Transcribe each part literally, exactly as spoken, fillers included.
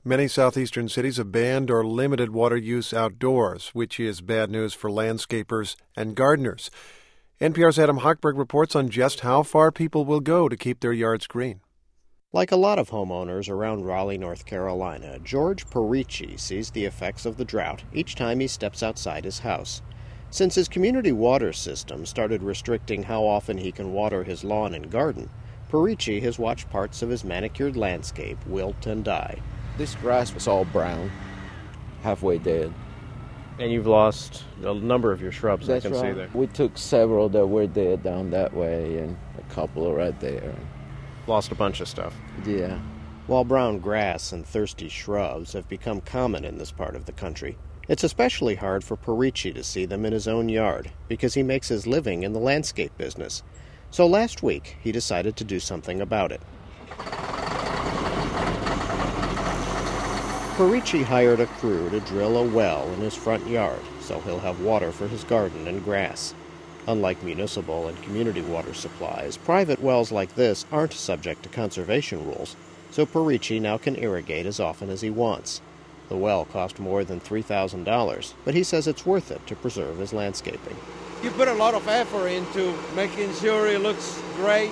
Many southeastern cities have banned or limited water use outdoors, which is bad news for landscapers and gardeners. N P R's Adam Hochberg reports on just how far people will go to keep their yards green. Like a lot of homeowners around Raleigh, North Carolina, George Perici sees the effects of the drought each time he steps outside his house. Since his community water system started restricting how often he can water his lawn and garden, Perici has watched parts of his manicured landscape wilt and die. This grass was all brown, halfway dead. And you've lost a number of your shrubs. That's I can right. see there. We took several that were dead down that way and a couple right there. Lost a bunch of stuff. Yeah. While brown grass and thirsty shrubs have become common in this part of the country, it's especially hard for Perici to see them in his own yard because he makes his living in the landscape business. So last week, he decided to do something about it. Perici hired a crew to drill a well in his front yard so he'll have water for his garden and grass. Unlike municipal and community water supplies, private wells like this aren't subject to conservation rules, so Perici now can irrigate as often as he wants. The well cost more than three thousand dollars, but he says it's worth it to preserve his landscaping. You put a lot of effort into making sure it looks great,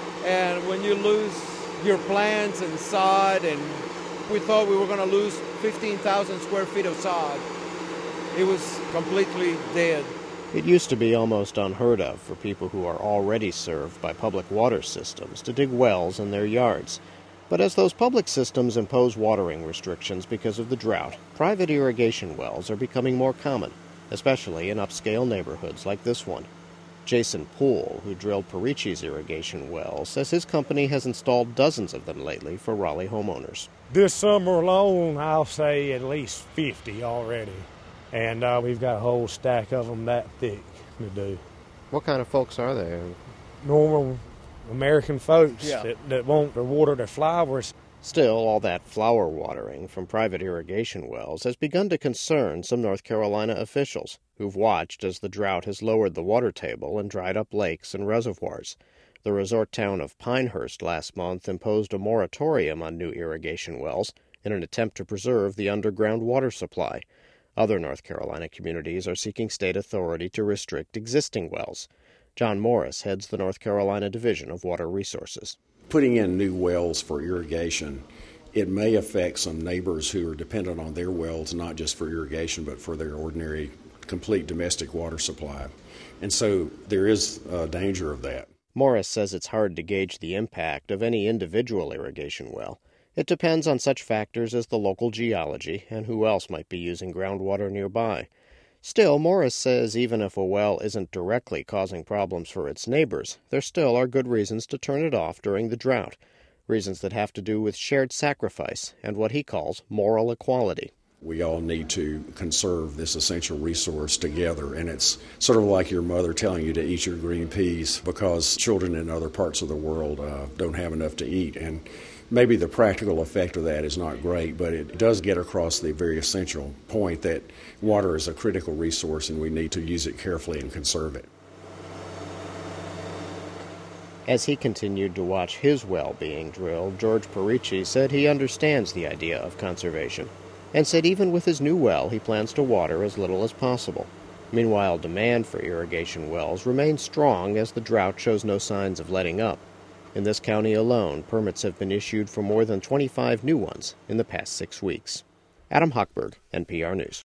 and when you lose your plants and sod, and we thought we were going to lose fifteen thousand square feet of sod, it was completely dead. It used to be almost unheard of for people who are already served by public water systems to dig wells in their yards. But as those public systems impose watering restrictions because of the drought, private irrigation wells are becoming more common, especially in upscale neighborhoods like this one. Jason Poole, who drilled Perici's irrigation well, says his company has installed dozens of them lately for Raleigh homeowners. This summer alone, I'll say at least fifty already. And uh, we've got a whole stack of them that thick to do. What kind of folks are they? Normal American folks Yeah. that, that want to water their flowers. Still, all that flower watering from private irrigation wells has begun to concern some North Carolina officials who've watched as the drought has lowered the water table and dried up lakes and reservoirs. The resort town of Pinehurst last month imposed a moratorium on new irrigation wells in an attempt to preserve the underground water supply. Other North Carolina communities are seeking state authority to restrict existing wells. John Morris heads the North Carolina Division of Water Resources. Putting in new wells for irrigation, it may affect some neighbors who are dependent on their wells, not just for irrigation, but for their ordinary, complete domestic water supply. And so there is a danger of that. Morris says it's hard to gauge the impact of any individual irrigation well. It depends on such factors as the local geology and who else might be using groundwater nearby. Still, Morris says even if a well isn't directly causing problems for its neighbors, there still are good reasons to turn it off during the drought, reasons that have to do with shared sacrifice and what he calls moral equality. We all need to conserve this essential resource together, and it's sort of like your mother telling you to eat your green peas because children in other parts of the world uh, don't have enough to eat. And maybe the practical effect of that is not great, but it does get across the very essential point that water is a critical resource and we need to use it carefully and conserve it. As he continued to watch his well being drilled, George Perici said he understands the idea of conservation, and said even with his new well he plans to water as little as possible. Meanwhile, demand for irrigation wells remains strong as the drought shows no signs of letting up. In this county alone, permits have been issued for more than twenty-five new ones in the past six weeks. Adam Hochberg, N P R News.